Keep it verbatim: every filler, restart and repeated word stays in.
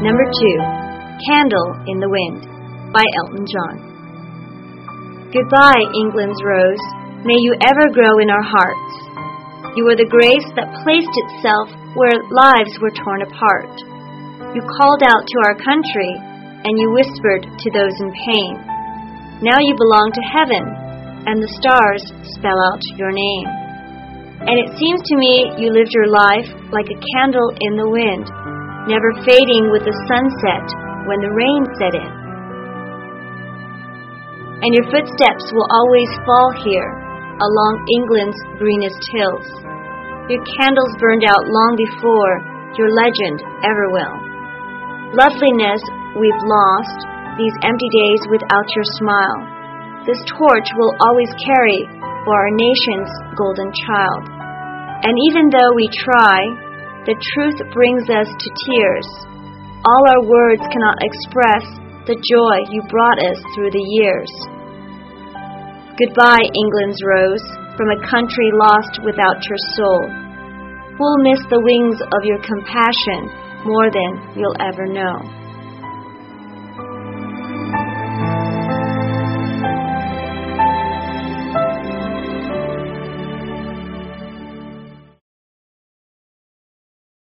Number two, Candle in the Wind by Elton John. Goodbye, England's rose. May you ever grow in our hearts. You were the grace that placed itself where lives were torn apart. You called out to our country, and you whispered to those in pain. Now you belong to heaven, and the stars spell out your name. And it seems to me you lived your life like a candle in the wind, never fading with the sunset when the rain set in. And your footsteps will always fall here, along England's greenest hills. Your candles burned out long before your legend ever will. Loveliness we've lost, these empty days without your smile. This torch will always carry for our nation's golden child. And even though we try, the truth brings us to tears. All our words cannot express the joy you brought us through the years. Goodbye, England's rose, from a country lost without your soul. We'll miss the wings of your compassion more than you'll ever know.